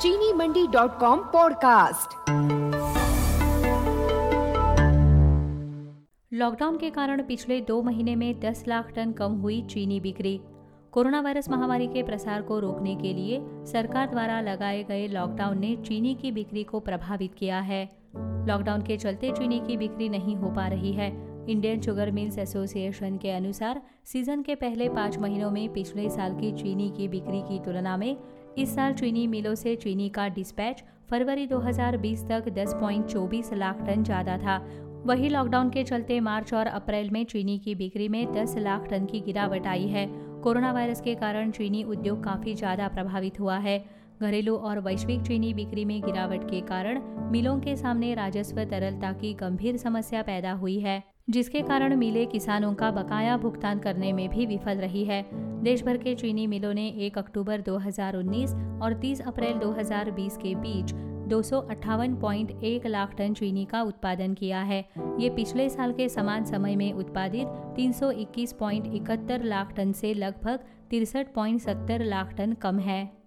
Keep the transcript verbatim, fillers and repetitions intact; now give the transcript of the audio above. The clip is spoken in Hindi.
चीनी Mandi dot com podcast. Lockdown के कारण पिछले दो महीने में दस लाख टन कम हुई चीनी बिक्री। कोरोना वायरस महामारी के प्रसार को रोकने के लिए सरकार द्वारा लगाए गए लॉकडाउन ने चीनी की बिक्री को प्रभावित किया है। लॉकडाउन के चलते चीनी की बिक्री नहीं हो पा रही है। इंडियन शुगर मिल्स एसोसिएशन के अनुसार सीजन के पहले पाँच महीनों में पिछले साल की चीनी की बिक्री की तुलना में इस साल चीनी मिलों से चीनी का डिस्पैच फरवरी दो हज़ार बीस तक दस पॉइंट चौबीस लाख टन ज्यादा था। वहीं लॉकडाउन के चलते मार्च और अप्रैल में चीनी की बिक्री में दस लाख टन की गिरावट आई है। कोरोना वायरस के कारण चीनी उद्योग काफी ज्यादा प्रभावित हुआ है। घरेलू और वैश्विक चीनी बिक्री में गिरावट के कारण मिलों के सामने राजस्व तरलता की गंभीर समस्या पैदा हुई है, जिसके कारण मिलें किसानों का बकाया भुगतान करने में भी विफल रही है। देश भर के चीनी मिलों ने एक अक्टूबर दो हज़ार उन्नीस और तीस अप्रैल दो हज़ार बीस के बीच दो सौ अट्ठावन पॉइंट एक लाख टन चीनी का उत्पादन किया है। ये पिछले साल के समान समय में उत्पादित तीन सौ इक्कीस पॉइंट इकहत्तर लाख टन से लगभग तिरसठ पॉइंट सत्तर लाख टन कम है।